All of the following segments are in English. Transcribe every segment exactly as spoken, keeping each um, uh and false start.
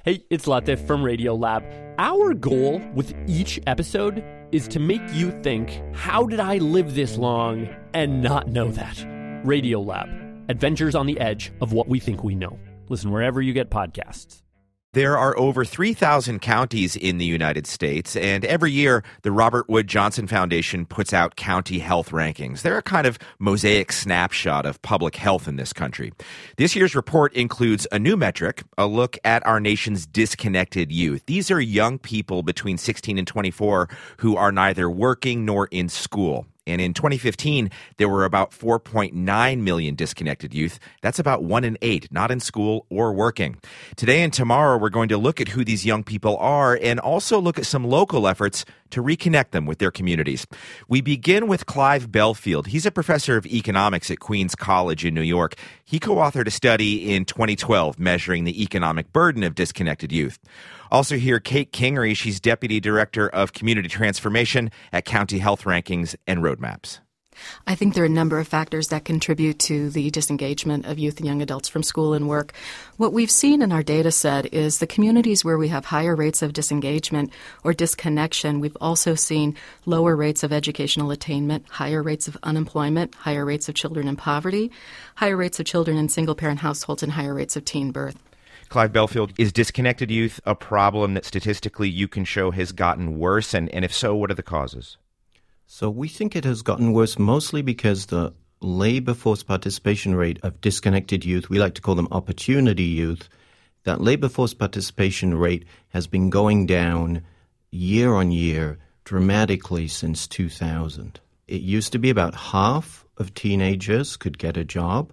Hey, it's Latif from Radiolab. Our goal with each episode is to make you think, how did I live this long and not know that? Radiolab, adventures on the edge of what we think we know. Listen wherever you get podcasts. There are over three thousand counties in the United States, and every year the Robert Wood Johnson Foundation puts out county health rankings. They're a kind of mosaic snapshot of public health in this country. This year's report includes a new metric, a look at our nation's disconnected youth. These are young people between sixteen and twenty-four who are neither working nor in school. And in twenty fifteen, there were about four point nine million disconnected youth. That's about one in eight, not in school or working. Today and tomorrow, we're going to look at who these young people are and also look at some local efforts to reconnect them with their communities. We begin with Clive Belfield. He's a professor of economics at Queens College in New York. He co-authored a study in twenty twelve measuring the economic burden of disconnected youth. Also here, Kate Kingery. She's Deputy Director of Community Transformation at County Health Rankings and Roadmaps. I think there are a number of factors that contribute to the disengagement of youth and young adults from school and work. What we've seen in our data set is the communities where we have higher rates of disengagement or disconnection, we've also seen lower rates of educational attainment, higher rates of unemployment, higher rates of children in poverty, higher rates of children in single-parent households, and higher rates of teen birth. Clive Belfield, is disconnected youth a problem that statistically you can show has gotten worse? And, and if so, what are the causes? So we think it has gotten worse mostly because the labor force participation rate of disconnected youth, we like to call them opportunity youth, that labor force participation rate has been going down year on year dramatically since two thousand. It used to be about half of teenagers could get a job.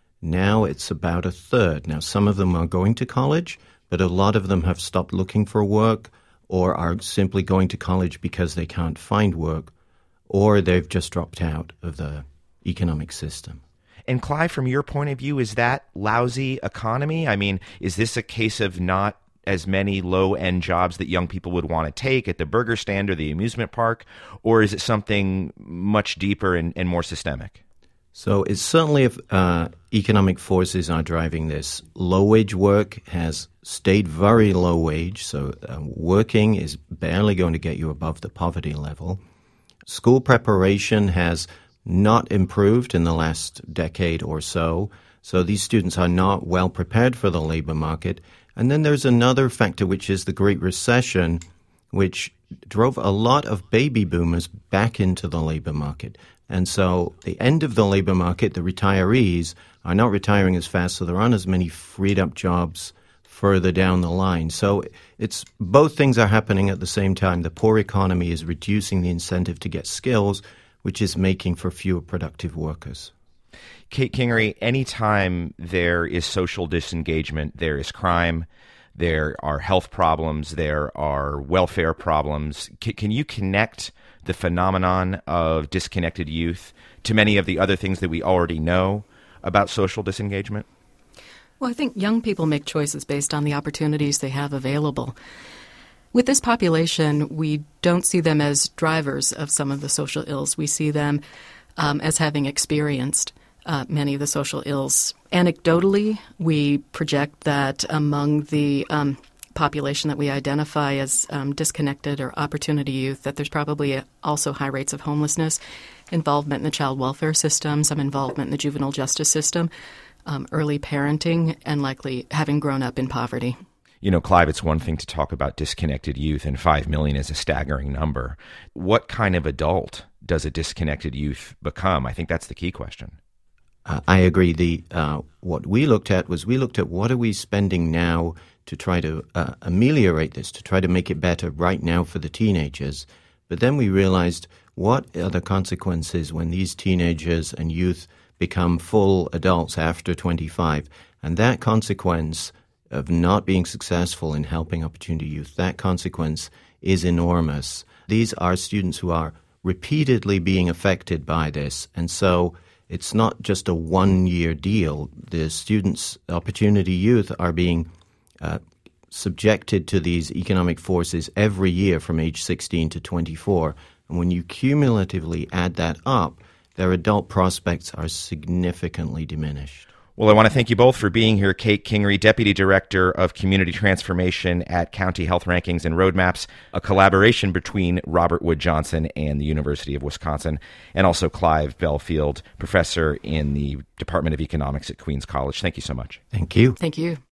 Now it's about a third. Now, some of them are going to college, but a lot of them have stopped looking for work or are simply going to college because they can't find work, or they've just dropped out of the economic system. And Clive, from your point of view, is that lousy economy? I mean, is this a case of not as many low-end jobs that young people would want to take at the burger stand or the amusement park, or is it something much deeper and, and more systemic? So it's certainly if uh, economic forces are driving this. Low-wage work has stayed very low wage, so uh, working is barely going to get you above the poverty level. School preparation has not improved in the last decade or so, so these students are not well prepared for the labor market. And then there's another factor, which is the Great Recession, which drove a lot of baby boomers back into the labor market. And so the end of the labor market, the retirees are not retiring as fast, so there aren't as many freed up jobs further down the line. So it's both things are happening at the same time. The poor economy is reducing the incentive to get skills, which is making for fewer productive workers. Kate Kingery, anytime there is social disengagement, there is crime, there are health problems, there are welfare problems. C- can you connect the phenomenon of disconnected youth to many of the other things that we already know about social disengagement? Well, I think young people make choices based on the opportunities they have available. With this population, we don't see them as drivers of some of the social ills. We see them um, as having experienced uh, many of the social ills. Anecdotally, we project that among the um, population that we identify as um, disconnected or opportunity youth, that there's probably a, also high rates of homelessness, involvement in the child welfare system, some involvement in the juvenile justice system, um, early parenting, and likely having grown up in poverty. You know, Clive, it's one thing to talk about disconnected youth, and five million is a staggering number. What kind of adult does a disconnected youth become? I think that's the key question. Uh, I agree. The uh, what we looked at was we looked at what are we spending now to try to uh, ameliorate this, to try to make it better right now for the teenagers. But then we realized what are the consequences when these teenagers and youth become full adults after twenty-five. And that consequence of not being successful in helping opportunity youth, that consequence is enormous. These are students who are repeatedly being affected by this. And so it's not just a one-year deal. The students, opportunity youth, are being uh, subjected to these economic forces every year from age sixteen to twenty-four. And when you cumulatively add that up, their adult prospects are significantly diminished. Well, I want to thank you both for being here. Kate Kingery, Deputy Director of Community Transformation at County Health Rankings and Roadmaps, a collaboration between Robert Wood Johnson and the University of Wisconsin, and also Clive Belfield, Professor in the Department of Economics at Queens College. Thank you so much. Thank you. Thank you.